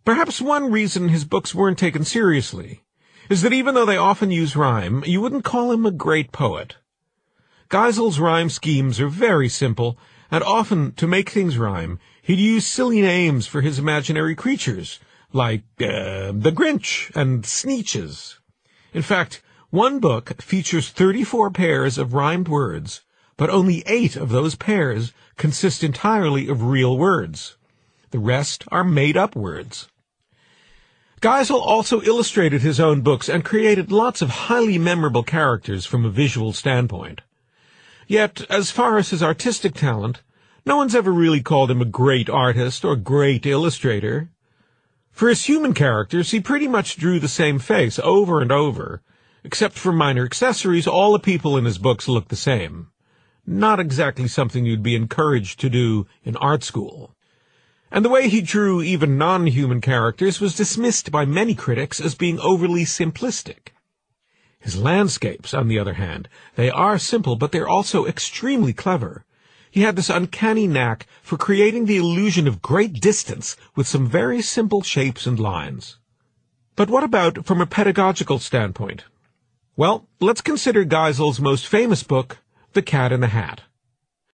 Perhaps one reason his books weren't taken seriously is that even though they often use rhyme, you wouldn't call him a great poet. Geisel's rhyme schemes are very simple, and often, to make things rhyme, he'd use silly names for his imaginary creatures, like the Grinch and Sneetches. In fact, one book features 34 pairs of rhymed words, but only 8 of those pairs consist entirely of real words. The rest are made-up words. Geisel also illustrated his own books and created lots of highly memorable characters from a visual standpoint. Yet, as far as his artistic talent, no one's ever really called him a great artist or great illustrator. For his human characters, he pretty much drew the same face over and over. Except for minor accessories, all the people in his books look the same. Not exactly something you'd be encouraged to do in art school. And the way he drew even non-human characters was dismissed by many critics as being overly simplistic. His landscapes, on the other hand, they are simple, but they're also extremely clever. He had this uncanny knack for creating the illusion of great distance with some very simple shapes and lines. But what about from a pedagogical standpoint? Well, let's consider Geisel's most famous book, The Cat in the Hat.